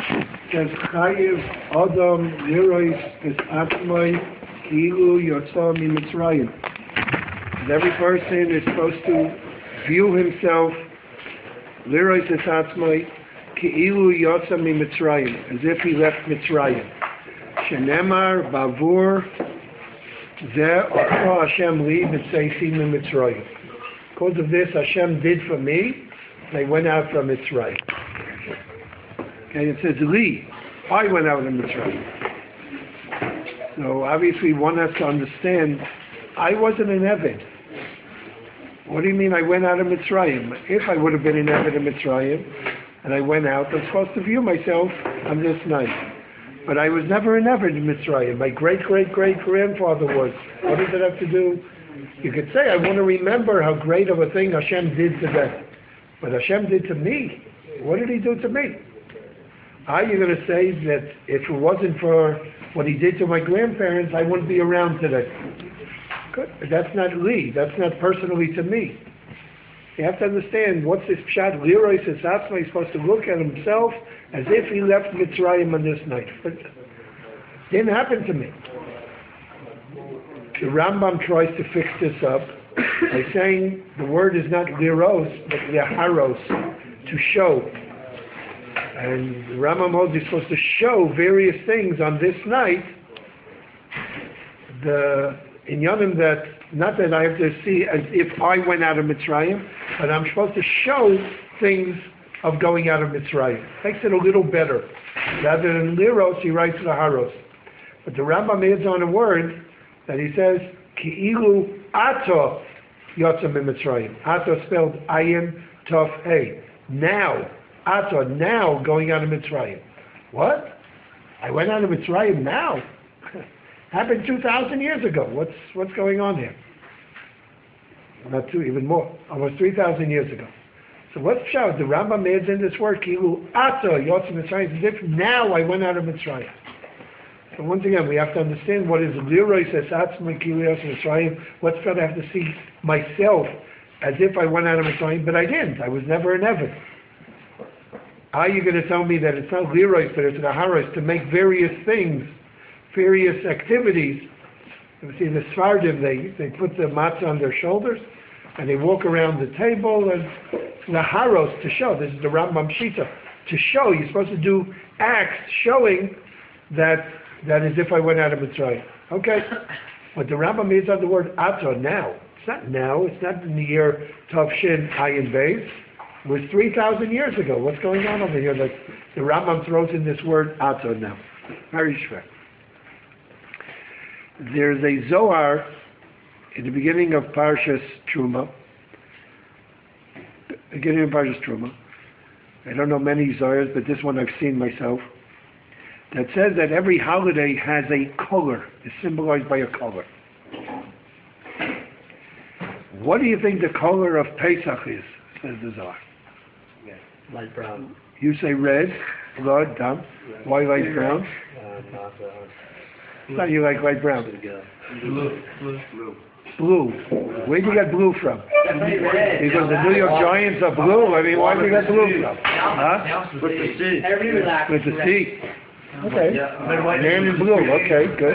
says Chayiv Adam Lirois is Atzmai Ki'ilu Yotza Mitzrayim. Every person is supposed to view himself Lirois is Atzmai Ki'ilu Yotza Mitzrayim, as if he left Mitzrayim. Shenemar Bavur Zeh Ocha Hashem Li B'Tzeisi Mitzrayim. Because of this, Hashem did for me. They went out from Mitzrayim. Okay, it says Li. I went out of Mitzrayim. So obviously, one has to understand. I wasn't an Eved. What do you mean I went out of Mitzrayim? If I would have been an Eved in Mitzrayim, and I went out, I'm supposed to view myself on this night. But I was never an Eved in Mitzrayim. My great-great-great-grandfather was. What does it have to do? You could say, I want to remember how great of a thing Hashem did to them. But Hashem did to me. What did he do to me? Are you going to say that if it wasn't for what he did to my grandparents, I wouldn't be around today? Good. That's not Li. That's not personally to me. You have to understand, what's this pshat? Lirois Esatzma, he's supposed to look at himself as if he left Mitzrayim on this night. But it didn't happen to me. The Rambam tries to fix this up by saying the word is not liros, but leharos, to show. And the Rambam holds you're supposed to show various things on this night. The inyanim that, not that I have to see as if I went out of Mitzrayim, but I'm supposed to show things of going out of Mitzrayim. Makes it a little better. Rather than liros, he writes leharos. But the Rambam adds on a word that he says, Ki'ilu Ato Yotza Mitzrayim. Ato spelled Ayin Tov Hey. Now, Ato, now going out of Mitzrayim. What? I went out of Mitzrayim now? Happened 2,000 years ago. What's going on here? Not two, even more. Almost 3,000 years ago. So what's shout? The Rambam adds in this word, Ki'ilu Ato Yotza Mitzrayim, as if now I went out of Mitzrayim. So once again, we have to understand what is Lirois Esatzma Ki'ilu Yotza Mitzrayim. What's that I have to see myself as if I went out of Mitzrayim, but I didn't. I was never an Eved. Are you going to tell me that it's not Lirois, but it's Naharos, to make various things, various activities? You see, the Sfardim, they put the matzah on their shoulders, and they walk around the table, and Naharos, to show. This is the Rambam Shita. To show, you're supposed to do acts showing that as if I went out of Mitzrayim. Okay? But the Rambam is on the word Ato, now. It's not now. It's not in the year Tavshin Ayin Beis. It was 3,000 years ago. What's going on over here? Like the Rambam throws in this word Ato now. Very shver. There's a Zohar in the beginning of Parshas Truma. I don't know many Zohars, but this one I've seen myself. That says that every holiday has a color, is symbolized by a color. What do you think the color of Pesach is, says the Zohar? Yeah, light brown. You say red, blood, dam. Why light brown? Not you like light brown. Blue. Where'd you get blue from? Because the New York Giants are blue. I mean, why did you get blue from? Huh? With the C. With the C. Okay. Man in blue. Okay, good.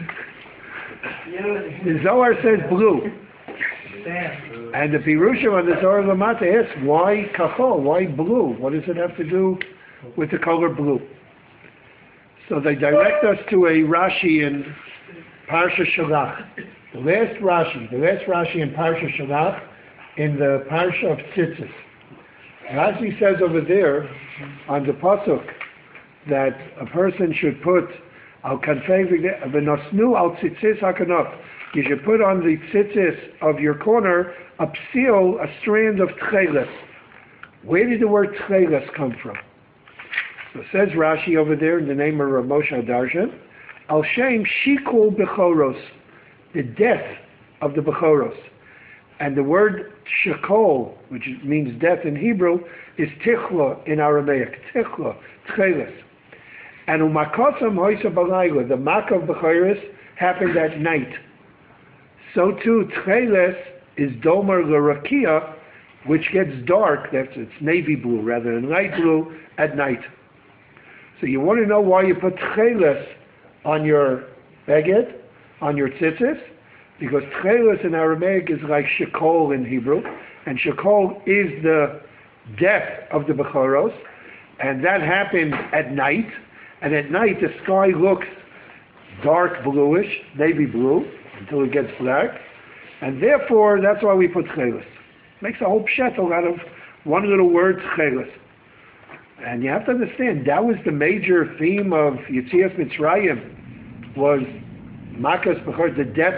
The Zohar says blue. And the Pirushim on the Zohar Lamata asks, why kachol? Why blue? What does it have to do with the color blue? So they direct us to a Rashi in Parsha Shalach. The last Rashi in Parsha Shalach, in the Parsha of Tzitzis. Rashi says over there, on the Pasuk, that a person should put al kanfei v'nosnu al tzitzis hakanaf. You should put on the tzitzis of your corner a psil, a strand of tcheles. Where did the word tcheles come from? So it says Rashi over there in the name of Rav Moshe Darshan, al shem shikul bechoros, the death of the bechoros. And the word shekol, which means death in Hebrew, is tichla in Aramaic. Tichla, tcheles. And umakosam hoisa balayla, the mak of bechoros happened at night. So too, tcheles is domer l'rakia, which gets dark, it's navy blue rather than light blue, at night. So you want to know why you put tcheles on your beged, on your tzitzis? Because tcheles in Aramaic is like shekol in Hebrew, and shekol is the death of the Bechoros, and that happens at night, and at night the sky looks dark bluish, navy blue, until it gets black, and therefore that's why we put tcheles. Makes a whole pshetel out of one little word, tcheles. And you have to understand, that was the major theme of Yetzias Mitzrayim, was Makas Bechor, the death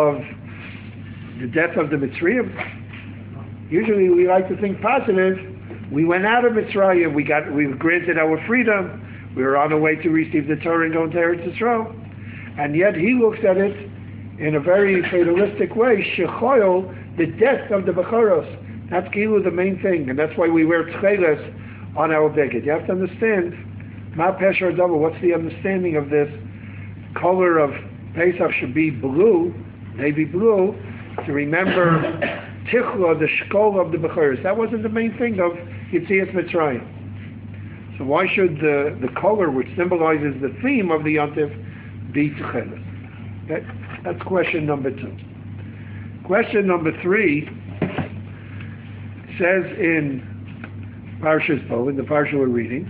of the Mitzrayim. Usually we like to think positive. We went out of Mitzrayim, we were granted our freedom, we were on our way to receive the Torah and go into Eretz Yisrael. And yet he looks at it in a very fatalistic way, Shechoil, the death of the Bechoros. That's Kilu, the main thing, and that's why we wear tcheles on our beged. You have to understand, Ma Pesher Double, what's the understanding of this? Color of Pesach should be blue, navy blue, to remember Tichla, the Shkol of the Bechoros. That wasn't the main thing of Yetzias Mitzrayim. So why should the color, which symbolizes the theme of the Yontif, be tcheles? Okay? That's question number 2. Question number 3 says in Parshas Bo, in the parsha we're reading,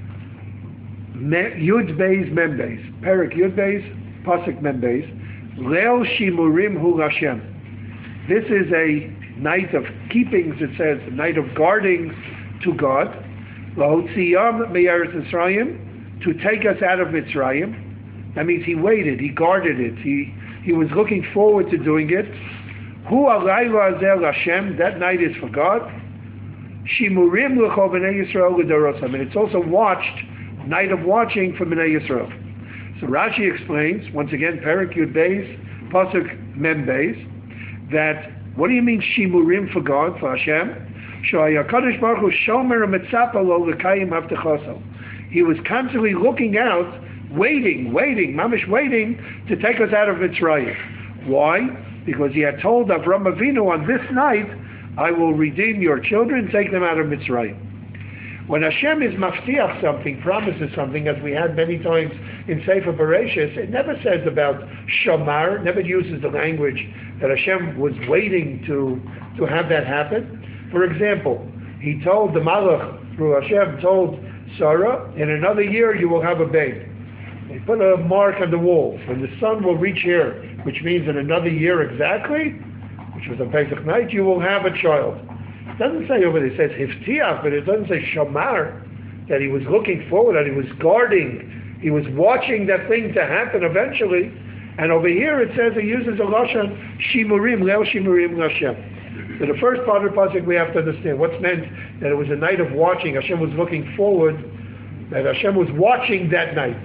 Yud Beis Mem Beis, Perik Yud Beis, Pasuk Mem Beis, Leil Shimurim Hu Hashem. This is a night of keepings, it says, a night of guarding to God, Lahotziyam Me'eretz Mitzrayim, to take us out of Mitzrayim. That means he waited, he guarded it, he was looking forward to doing it. Hu Alayla Azel Hashem, that night is for God. Shimurim L'chol B'nai Yisrael L'dorosam, and it's also watched, night of watching for B'nai Yisrael. So Rashi explains, once again, Perik Yud Beis, Pasuk Mem Beis, that, what do you mean Shimurim for God, for Hashem? HaKadosh Baruch Hu Shomer Metzapa Lo L'kayim Avtechaso. He was constantly looking out, waiting, mamish waiting, to take us out of Mitzrayim. Why? Because he had told Avram Avinu, on this night, I will redeem your children, take them out of Mitzrayim. When Hashem is maftiach something, promises something, as we had many times in Sefer Bereshis, it never says about Shamar, never uses the language that Hashem was waiting to have that happen. For example, he told the Malach, through Hashem, told Sarah, in another year you will have a baby. They put a mark on the wall. When the sun will reach here, which means in another year exactly, which was on Pesach night, you will have a child. It doesn't say over there, it says Hiftiach, but it doesn't say Shamar, that he was looking forward, that he was guarding, he was watching that thing to happen eventually. And over here it says, it uses a Lashon, Shimurim, Leil Shimurim Hashem. So the first part of the pasuk we have to understand, what's meant that it was a night of watching, Hashem was looking forward, that Hashem was watching that night.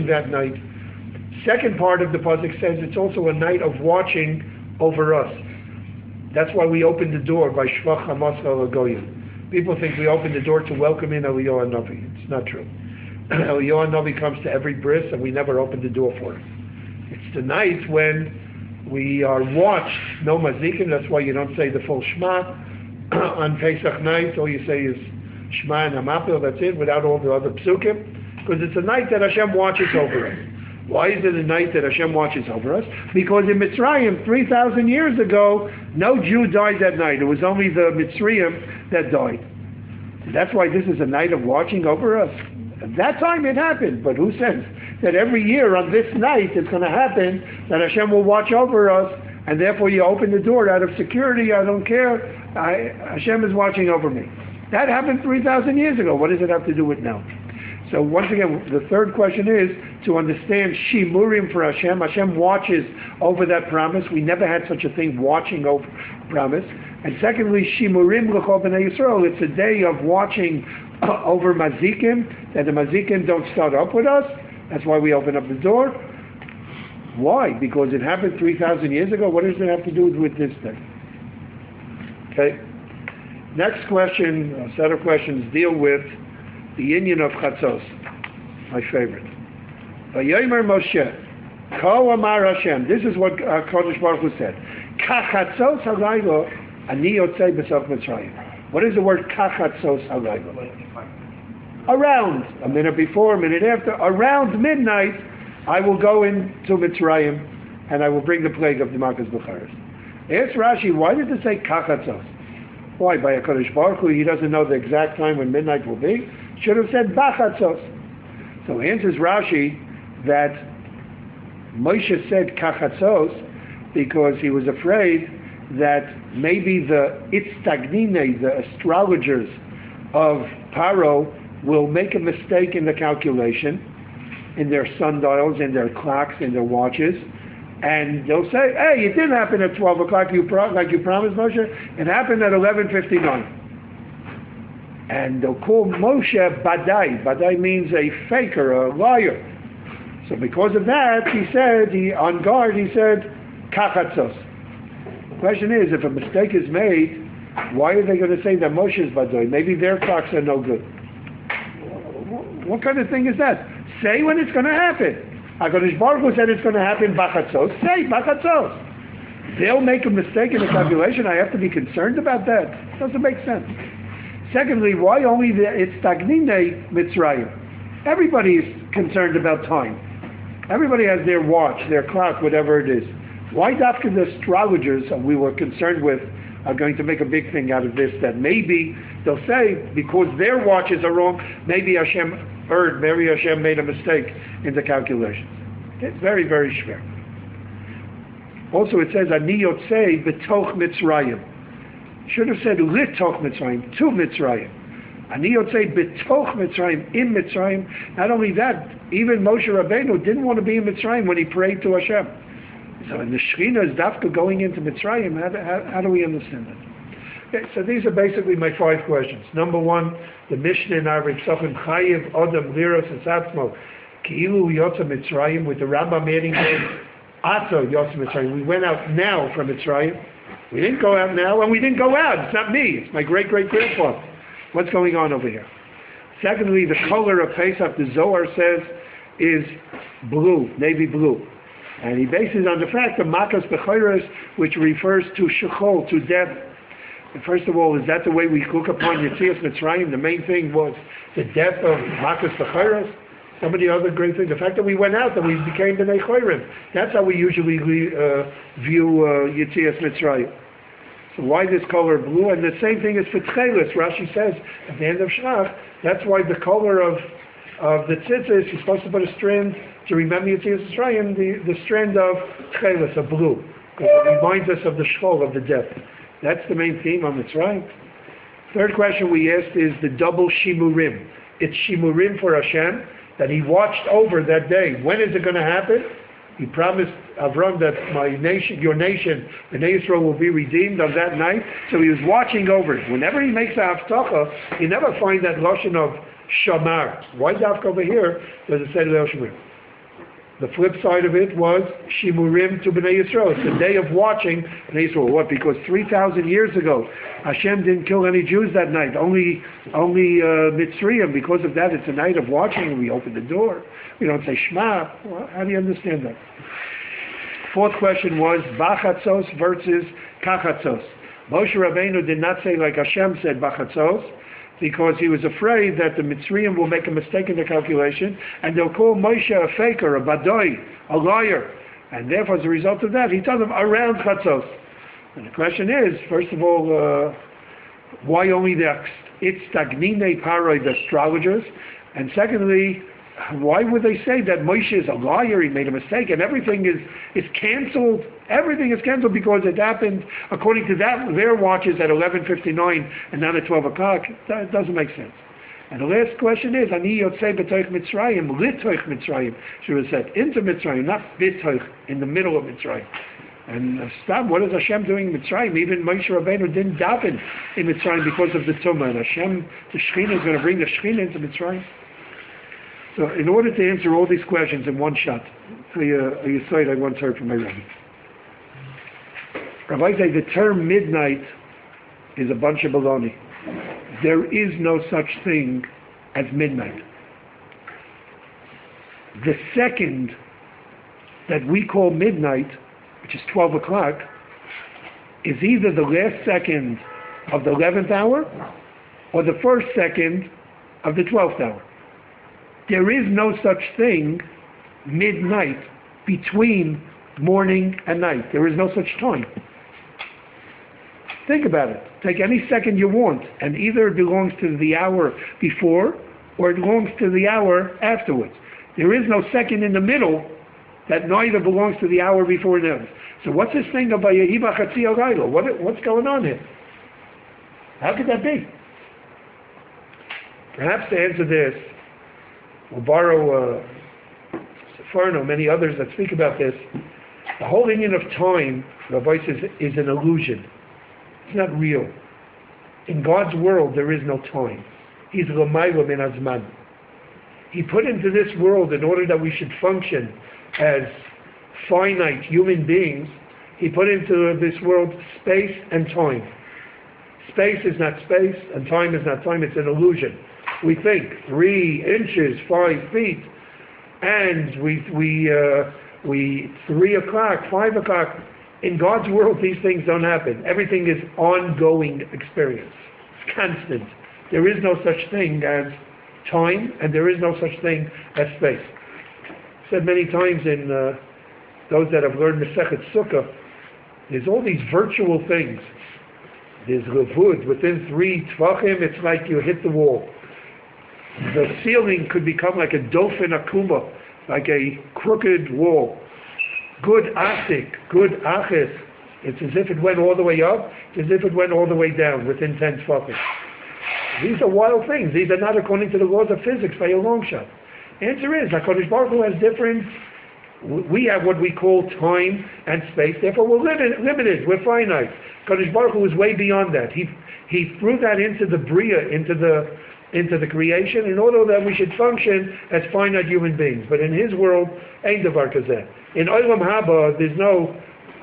Second part of the pasuk says it's also a night of watching over us. That's why we open the door by Shvach HaMascha L'Goyim. People think we open the door to welcome in Eliyahu HaNavi. It's not true. Eliyahu HaNavi comes to every bris and we never open the door for him. It's the night when we are watched, no mazikim, that's why you don't say the full Shema. On Pesach night, all you say is Shema and Hamapil, that's it, without all the other psukim. Because it's a night that Hashem watches over us. Why is it a night that Hashem watches over us? Because in Mitzrayim, 3,000 years ago, no Jew died that night. It was only the Mitzrayim that died. That's why this is a night of watching over us. At that time it happened, but who says that every year on this night it's going to happen that Hashem will watch over us, and therefore you open the door out of security, I don't care, Hashem is watching over me. That happened 3,000 years ago. What does it have to do with now? So once again, the third question is to understand Shimurim for Hashem. Hashem watches over that promise. We never had such a thing, watching over promise. And secondly, Shimurim L'chol B'nai Yisrael. It's a day of watching over Mazikim, that the Mazikim don't start up with us. That's why we open up the door. Why? Because it happened 3,000 years ago. What does it have to do with this thing? Okay. Next question, a set of questions deal with the union of Chatzos, my favorite. Vayomer Moshe, Ko Amar Hashem. This is what Kodesh Baruch Hu said. Kachatzos halaylo ani yotzei b'sof Mitzrayim. What is the word Kachatzos halaylo? around, a minute before, a minute after, around midnight, I will go into Mitzrayim, and I will bring the plague of the Makas Becharis. Ask Rashi, why did it say Kachatzos? Why? By HaKadosh Baruch Hu, he doesn't know the exact time when midnight will be. Should have said Bachatzos. So answers Rashi that Moshe said Kachatzos because he was afraid that maybe the Itztagnine, the astrologers of Paro, will make a mistake in the calculation, in their sundials, in their clocks, in their watches, and they'll say, hey, it didn't happen at 12 o'clock like you promised, Moshe. It happened at 11:59. And they'll call Moshe Badai. Badai means a faker, a liar. So because of that, he said, on guard, he said, Kachatzos. The question is, if a mistake is made, why are they going to say that Moshe is Badai? Maybe their clocks are no good. What kind of thing is that? Say when it's going to happen. HaKadosh Baruch Hu said it's going to happen Bachatzos. Say Bachatzos. They'll make a mistake in the calculation. I have to be concerned about that. Doesn't make sense. Secondly, why only it's Tagnine Mitzrayim? Everybody is concerned about time. Everybody has their watch, their clock, whatever it is. Why after the astrologers we were concerned with are going to make a big thing out of this, that maybe they'll say because their watches are wrong, maybe Hashem made a mistake in the calculations. It's very, very schwer. Also it says, Ani yotzei b'toch Mitzrayim. Should have said litoch Mitzrayim, to Mitzrayim. Ani yotzei b'toch Mitzrayim, in Mitzrayim. Not only that, even Moshe Rabbeinu didn't want to be in Mitzrayim when he prayed to Hashem. So in the Shekhinah is dafka going into Mitzrayim. How do we understand that? Okay, so these are basically my 5 questions. Number 1, the Mishnah in our Tzachim Chayiv Adam Liros Esatzmo Ki'ilu Yotza Mitzrayim, with the Rambam adding in Ato Yotza Mitzrayim. We went out now from Mitzrayim. We didn't go out now, and we didn't go out. It's not me. It's my great-great-grandfather. What's going on over here? Secondly, the color of Pesach, the Zohar says, is blue, navy blue. And he bases on the fact of Makas Bechoros, which refers to Shechol, to death. And first of all, is that the way we look upon Yetzias Mitzrayim? The main thing was the death of Makas Bechoros. Some of the other great things, the fact that we went out and we became B'nai Chorim. That's how we usually view Yetzias Mitzrayim. So why this color blue? And the same thing is for Tchelis. Rashi says at the end of Shlach, that's why the color of the tzitzis, you're supposed to put a strand to remember Yetzias Mitzrayim, the strand of Tchelis, of blue. Because it reminds us of the Shchol, of the death. That's the main theme on Mitzrayim. Third question we asked is the double Shimurim. It's Shimurim for Hashem, that he watched over that day. When is it going to happen? He promised Avram that my nation, your nation, Bnei Yisrael, will be redeemed on that night. So he was watching over it. Whenever he makes a haftacha, you never find that lashon of shamar. Why dafka over here does it say Leil Shemir? The flip side of it was Shimurim to Bnei Yisrael. It's the day of watching Bnei Yisrael. What? Because 3,000 years ago, Hashem didn't kill any Jews that night. Only Mitzrayim. Because of that, it's a night of watching. We open the door. We don't say Shema. Well, how do you understand that? Fourth question was Bachatzos versus Kachatzos. Moshe Rabbeinu did not say like Hashem said Bachatzos, because he was afraid that the Mitzrayim will make a mistake in the calculation, and they'll call Moshe a faker, a badoi, a liar. And therefore, as a result of that, he told them around Chatzos. And the question is, first of all, why only the Itztagnine Paroi, the astrologers? And secondly, why would they say that Moshe is a liar, he made a mistake, and everything is canceled? Everything is canceled because it happened, according to their watches, at 11:59 and not at 12 o'clock. That doesn't make sense. And the last question is, Ani yotzei b'toich Mitzrayim, litoich Mitzrayim, should have said, into Mitzrayim, not b'toich, in the middle of Mitzrayim. And stop, what is Hashem doing in Mitzrayim? Even Moshe Rabbeinu didn't daven in Mitzrayim because of the Tumah. And Hashem, the Shekhinah, is going to bring the Shekhinah into Mitzrayim. So in order to answer all these questions in one shot, you said I once heard from my rabbi. Rabbi said the term midnight is a bunch of baloney. There is no such thing as midnight. The second that we call midnight, which is 12 o'clock, is either the last second of the 11th hour or the first second of the 12th hour. There is no such thing midnight between morning and night. There is no such time. Think about it. Take any second you want, and either it belongs to the hour before or it belongs to the hour afterwards. There is no second in the middle that neither belongs to the hour before and after. So what's this thing about Yehiba Chatzi Alayla? What's going on here? How could that be? Perhaps to answer this, we'll borrow Sefarno, many others that speak about this. The whole union of time, Rabbi says, is an illusion. It's not real. In God's world, there is no time. He's L'mayla min hazman. He put into this world, in order that we should function as finite human beings, He put into this world space and time. Space is not space, and time is not time. It's an illusion. We think 3 inches, 5 feet, and we 3 o'clock, 5 o'clock. In God's world, these things don't happen. Everything is ongoing experience. It's constant. There is no such thing as time, and there is no such thing as space. I've said many times in those that have learned Masechet Sukkah, there's all these virtual things. There's levud. Within 3 tvachim, it's like you hit the wall. The ceiling could become like a dolphin akuma, like a crooked wall. Good asik, good achis. It's as if it went all the way up, it's as if it went all the way down within 10 tvachim. These are wild things. These are not according to the laws of physics by a long shot. Answer is, HaKadosh Baruch Hu has different, we have what we call time and space, therefore we're limited, we're finite. HaKadosh Baruch Hu is way beyond that. He threw that into the Bria, into the creation, in order that we should function as finite human beings. But in His world, ain't davar kazeh. In Olam Haba, there's no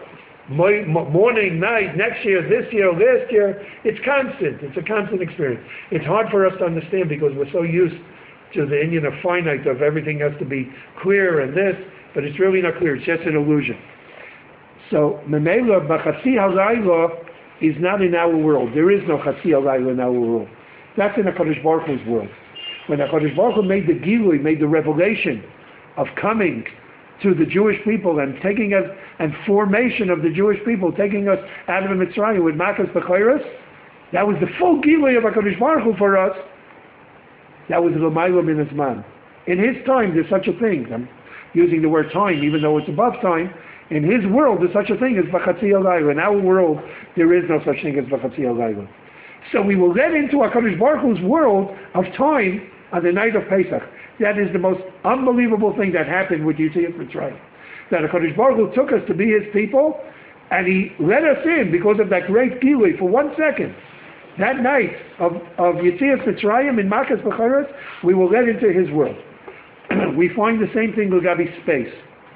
morning, night, next year, this year, last year. It's constant. It's a constant experience. It's hard for us to understand because we're so used to the Indian of finite, of everything has to be clear and this, but it's really not clear. It's just an illusion. So, Memela B'Chatzi Halayla is not in our world. There is no Chatzi Halayla in our world. That's in HaKadosh Baruch Hu's world. When HaKadosh Baruch Hu made the Gilui, made the revelation of coming to the Jewish people and taking us, and formation of the Jewish people, taking us out of the Mitzrayim with Makas B'Chayras, that was the full Gilui of HaKadosh Baruch Hu for us. That was L'mayla min hazman. In His time, there's such a thing. I'm using the word time, even though it's above time. In His world, there's such a thing as B'Chatzi Halayla. In our world, there is no such thing as B'Chatzi Halayla. So we will get into HaKadosh Baruch Hu's world of time on the night of Pesach. That is the most unbelievable thing that happened with Yetzias Mitzrayim. That HaKadosh Baruch Hu took us to be His people, and He let us in because of that great Gilui for 1 second. That night of Yetzias Mitzrayim in Makas B'Chayras, we will get into His world. We find the same thing with Gabi space.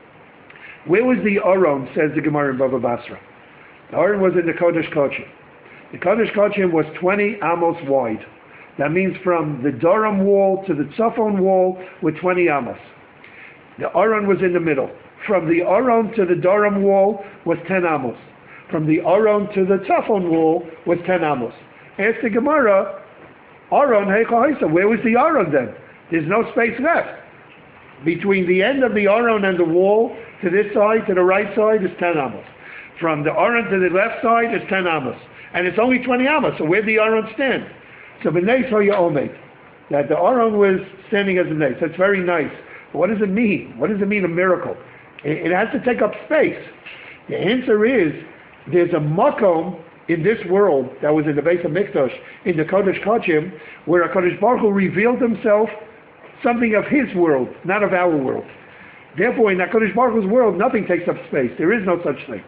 Where was the Aron, says the Gemara in Bava Basra? The Aron was in the Kodesh Kodshim. The Kodesh Kodshim was 20 amos wide. That means from the Durham wall to the Tzafon wall with 20 amos. The Aron was in the middle. From the Aron to the Durham wall was 10 amos. From the Aron to the Tzafon wall was 10 amos. Ask the Gemara, Aron, where was the Aron then? There's no space left. Between the end of the Aron and the wall, to this side, to the right side, is 10 amos. From the Aron to the left side is 10 amos. And it's only 20 amos, so where did the Aron stand? So b'nei hoya omed, that the Aron was standing as a nes. That's very nice. But what does it mean? What does it mean, a miracle? It has to take up space. The answer is, there's a makom in this world that was in the Beis HaMikdash, in the Kodesh Kodshim, where HaKadosh Baruch Hu revealed Himself something of His world, not of our world. Therefore, in HaKadosh Baruch Hu's world, nothing takes up space. There is no such thing.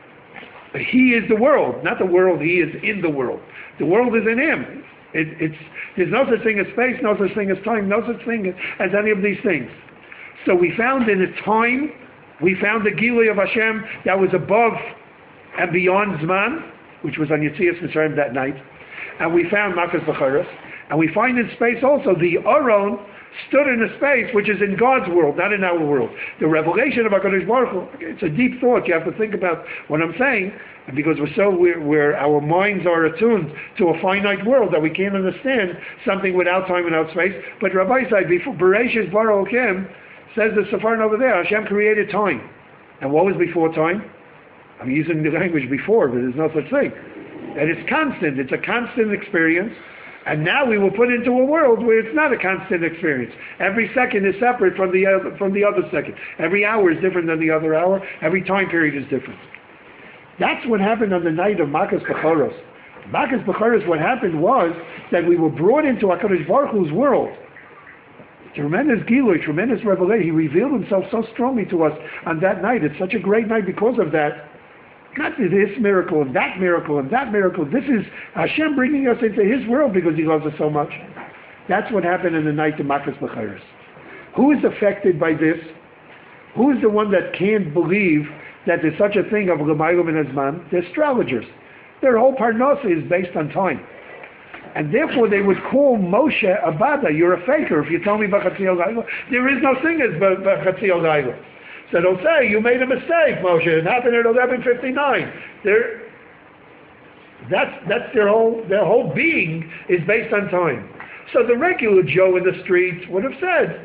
He is the world, not the world. He is in the world. The world is in Him. There's no such thing as space, no such thing as time, no such thing as any of these things. So we found in a time, we found the Gilui of Hashem that was above and beyond Zman, which was on Yetzias Mitzrayim that night. And we found Makas B'Chayras. And we find in space also the Aron stood in a space which is in God's world, not in our world. The revelation of HaKadosh Baruch Hu, it's a deep thought. You have to think about what I'm saying, and because we're our minds are attuned to a finite world that we can't understand something without time, without space. But Rabbi said, before Bereshis Bara Elokim, says the Sefarim over there, Hashem created time. And what was before time? I'm using the language before, but there's no such thing. And it's constant. It's a constant experience. And now we were put into a world where it's not a constant experience. Every second is separate from the other second. Every hour is different than the other hour. Every time period is different. That's what happened on the night of Makas Bechoros. Makas Bechoros, what happened was that we were brought into HaKadosh Baruch Hu's world. Tremendous Gilui, tremendous revelation. He revealed himself so strongly to us on that night. It's such a great night because of that. Not this miracle and that miracle and that miracle. This is Hashem bringing us into His world because He loves us so much. That's what happened in the night of Makas Bechoros. Who is affected by this? Who is the one that can't believe that there's such a thing of L'maylo min hazman? The astrologers. Their whole parnasa is based on time. And therefore they would call Moshe a bada. You're a faker if you tell me B'chatziyot Laila. There is no thing as B'chatziyot Laila. So they'll say, you made a mistake, Moshe. It happened at 11:59. That's their whole being is based on time. So the regular Joe in the streets would have said,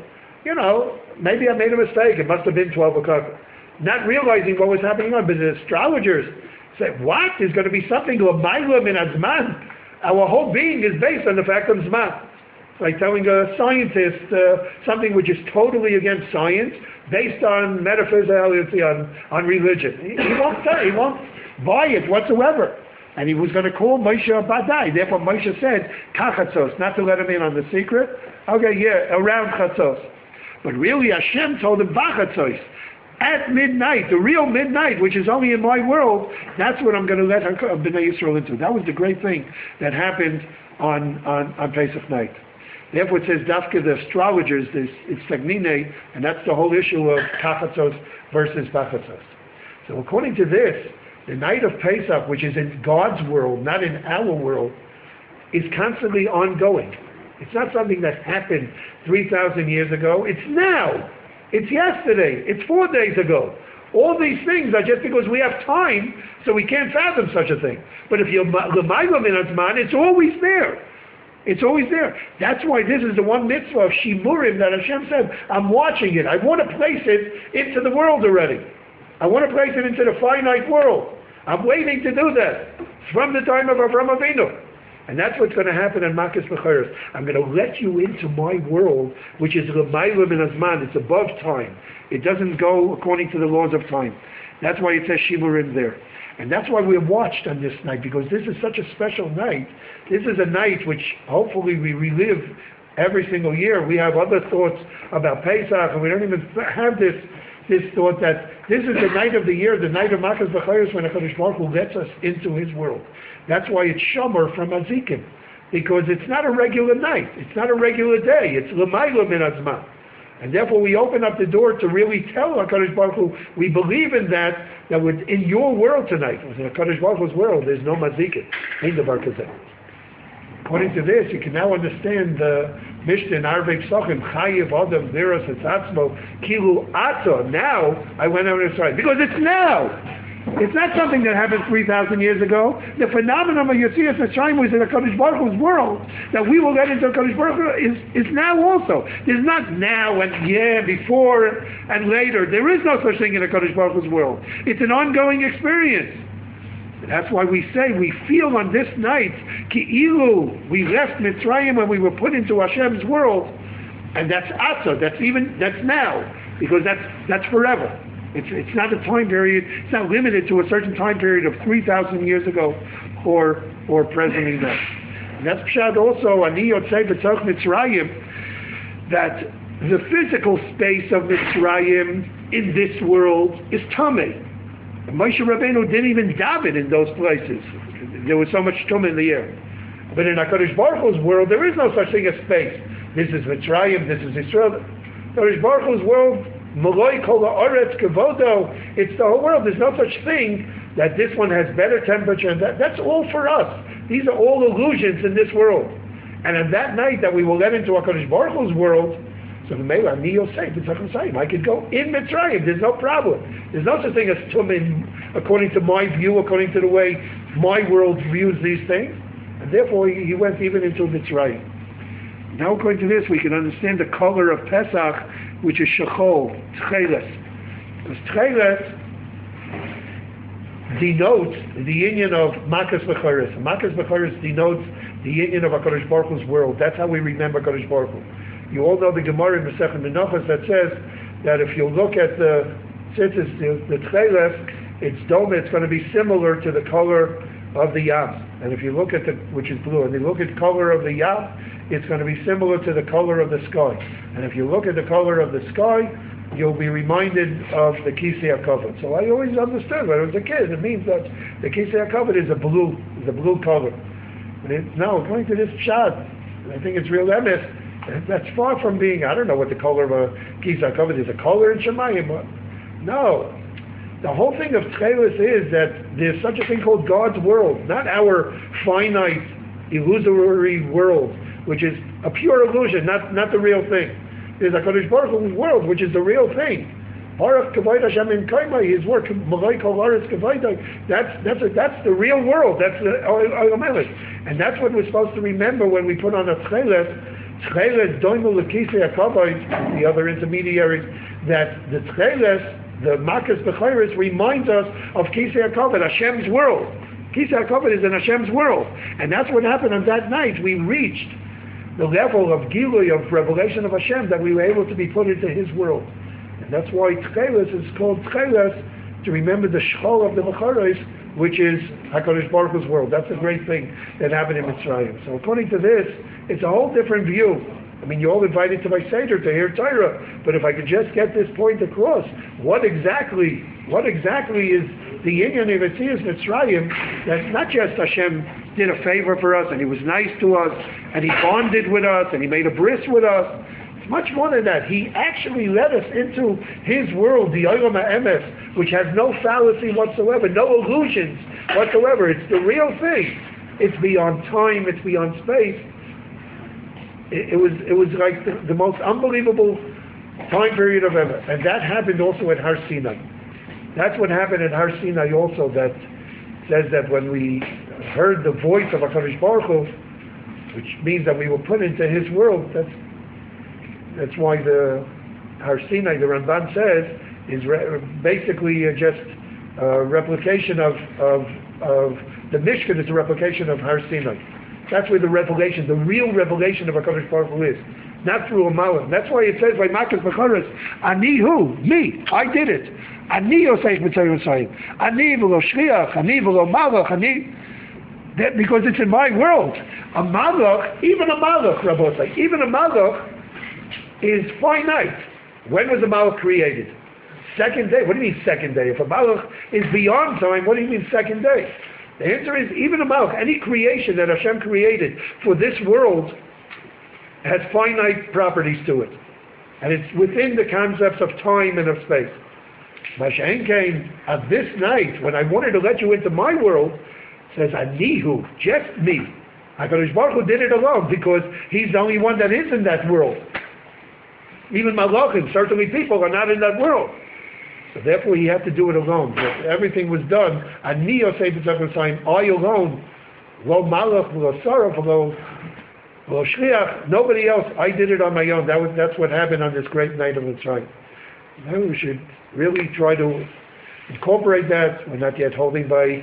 maybe I made a mistake. It must have been 12 o'clock. Not realizing what was happening on. But the astrologers said, what? There's going to be something l'maylo min hazman. Our whole being is based on the fact of Zman. It's like telling a scientist something which is totally against science, based on metaphysicality, on religion. He won't say, he won't buy it whatsoever. And he was going to call Moshe a badai. Therefore Moshe said, kachatzos, not to let him in on the secret. Okay, yeah, around chatzos. But really Hashem told him, vachatzos. At midnight, the real midnight, which is only in my world, that's what I'm going to let Bnei Yisrael into. That was the great thing that happened on Pesach night. Therefore it says, Dafka, the astrologers, it's Tagnine, and that's the whole issue of Kachatzos versus Bachatzos. So according to this, the night of Pesach, which is in God's world, not in our world, is constantly ongoing. It's not something that happened 3,000 years ago. It's now. It's yesterday. It's 4 days ago. All these things are just because we have time, so we can't fathom such a thing. But if you're l'maylo min hazman, it's always there. It's always there. That's why this is the one mitzvah of Shimurim that Hashem said, I'm watching it. I want to place it into the world already. I want to place it into the finite world. I'm waiting to do that. It's from the time of Avraham Avinu. And that's what's going to happen in Makas Bechoros. I'm going to let you into my world, which is l'maylo min hazman. It's above time. It doesn't go according to the laws of time. That's why it says Shimurim there. And that's why we're watched on this night, because this is such a special night. This is a night which hopefully we relive every single year. We have other thoughts about Pesach, and we don't even have this thought that this is the night of the year, the night of Makas Bechoros, when HaKadosh Baruch Hu lets us into His world. That's why it's Shomer from Azikim, because it's not a regular night. It's not a regular day. It's l'maylo min hazman. And therefore we open up the door to really tell HaKadosh Baruch Hu, we believe in that in your world tonight, in HaKadosh Baruch Hu's world, there's no mazikin. Ain't davar kazeh. According to this, you can now understand the Mishnah in Arvei Psachim, Chayiv Adam Viras Etzatzmo Kilu Ato. Now I went over to side because it's now. It's not something that happened 3,000 years ago. The phenomenon of Yetzias Mitzrayim was in the HaKadosh Baruch Hu's world that we will get into HaKadosh Baruch Hu is now also. There's not now and before and later. There is no such thing in the HaKadosh Baruch Hu's world. It's an ongoing experience. That's why we say, we feel on this night, Ki'ilu, we left Mitzrayim when we were put into Hashem's world, and that's Asa, that's now, because that's forever. It's not a time period, it's not limited to a certain time period of 3,000 years ago, or presently now. And that's Pshat also, Ani Yotzei B'Toch Mitzrayim, that the physical space of Mitzrayim in this world is Tameh. Moshe Rabbeinu didn't even daven in those places. There was so much tumah in the air. But in HaKadosh Baruch Hu's world, there is no such thing as space. This is Mitzrayim, this is Israel. HaKadosh Baruch Hu's world, Maloi Kol Ha'aretz Kevodo, it's the whole world. There's no such thing that this one has better temperature. And that's all for us. These are all illusions in this world. And on that night that we will get into HaKadosh Baruch Hu's world, So the Mela, Ani Yosef, I could go in Mitzrayim, there's no problem. There's no such thing as Tumin, according to my view, according to the way my world views these things. And therefore he went even into Mitzrayim. Now according to this, we can understand the color of Pesach, which is Shechol, Tcheles. Because Tcheles denotes the union of Makas B'Choros. Makas B'Choros denotes the union of HaKadosh Baruch Hu's world. That's how we remember HaKadosh Baruch Hu. You all know the Gemara in Masechet Menachos that says that if you look at the tzitzis, the Tcheles, it's dome, it's going to be similar to the color of the Yam. And if you look at which is blue, and you look at the color of the Yam, it's going to be similar to the color of the sky. And if you look at the color of the sky, you'll be reminded of the Kisei HaKavod. So I always understood when I was a kid, it means that the Kisei HaKavod is a blue color. But now, according to this Pshat, I think it's real emes, that's far from being, I don't know what the color of a Kisei HaKavod is, a color in Shemayim. No. The whole thing of Tcheles is that there's such a thing called God's world, not our finite, illusory world, which is a pure illusion, not the real thing. There's a Kadosh Baruch Hu's world, which is the real thing. Baruch Kavod Hashem in Kaimai, his work, Malay Kol Haaretz Kavod, that's the real world, that's the Olam Elech. And that's what we're supposed to remember when we put on a Tcheles. Tcheles, Doimel Lekisei HaKavod, the other intermediaries, that the Tcheles, the Makas B'Choros, reminds us of Kisei HaKavod, Hashem's world. Kisei HaKavod is in Hashem's world. And that's what happened on that night. We reached the level of Gilui, of revelation of Hashem, that we were able to be put into His world. And that's why Tcheles is called Tcheles, to remember the Shechol of the B'Choros, which is HaKadosh Baruch Hu's world. That's a great thing that happened in Mitzrayim. So according to this, it's a whole different view. I mean, you're all invited to my Seder to hear Torah, but if I could just get this point across, what exactly is the union of Yetzias Mitzrayim, that not just Hashem did a favor for us and He was nice to us and He bonded with us and He made a bris with us. It's much more than that. He actually led us into His world, the Olam HaEmes, which has no fallacy whatsoever, no illusions whatsoever. It's the real thing. It's beyond time, it's beyond space. It was like the most unbelievable time period of ever. And that happened also at Har Sinai. That's what happened at Har Sinai also, that says that when we heard the voice of HaKadosh Baruch Hu, which means that we were put into His world, that's why the Har Sinai, the Ramban says, is basically just a replication of the Mishkan is a replication of Har Sinai. That's where the revelation, the real revelation of HaKadosh Baruch Hu is. Not through a malam. That's why it says by Makas B'Choros, Ani hu, me, I did it. Ani Yosef Mitzrayim Yisrael. Ani v'lo shliach, ani v'lo malach, ani. Because it's in my world. A malach, even a malach, Rabbosai, even a malach is finite. When was a malach created? Second day. What do you mean second day? If a malach is beyond time, what do you mean second day? The answer is, even a malach, any creation that Hashem created for this world has finite properties to it. And it's within the concepts of time and of space. Mashen came at this night, when I wanted to let you into my world, says, Anihu, just me. HaKadosh Baruch Hu did it alone, because He's the only one that is in that world. Even malachim, certainly people, are not in that world. So therefore, He had to do it alone. But everything was done. Ani Yosef Mitzrayim, I alone, lo malach, lo saraf, lo shliach, nobody else. I did it on my own. That's what happened on this great night of Mitzrayim. Now we should really try to incorporate that. We're not yet holding by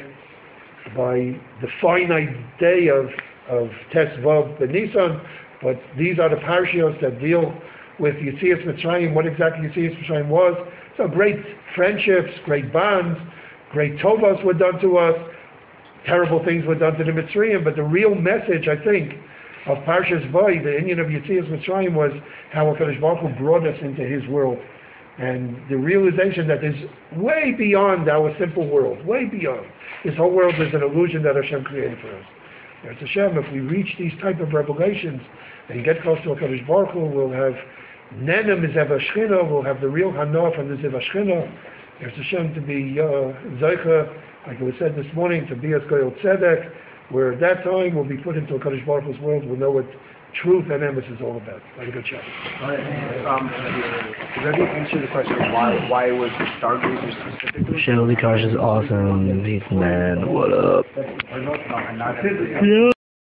the finite day of Tes Vav B'Nisan, but these are the parashiyos that deal with Yetzias Mitzrayim, what exactly Yetzias Mitzrayim was. So great friendships, great bonds, great tovos were done to us, terrible things were done to the Mitzrayim, but the real message, I think, of Parshas Vay, the union of Yetzias Mitzrayim, was how HaKadosh Baruch Hu brought us into His world. And the realization that is way beyond our simple world, way beyond. This whole world is an illusion that Hashem created for us. It's Hashem, if we reach these type of revelations and get close to HaKadosh Baruch Hu, we'll have Nenem Zev HaShchina, we'll have the real Hana from the Zev HaShchina. It's Hashem to be Zeicha, like it was said this morning, to be as Goyal Tzedek, where at that time we'll be put into HaKadosh Baruch Hu's world, we'll know what truth and emes is all about. Have a good chat. Does that answer the question of why it was Stargazer specifically? Shelly Karsh is awesome. He's the man. What up? Or no, not That's it. Yo.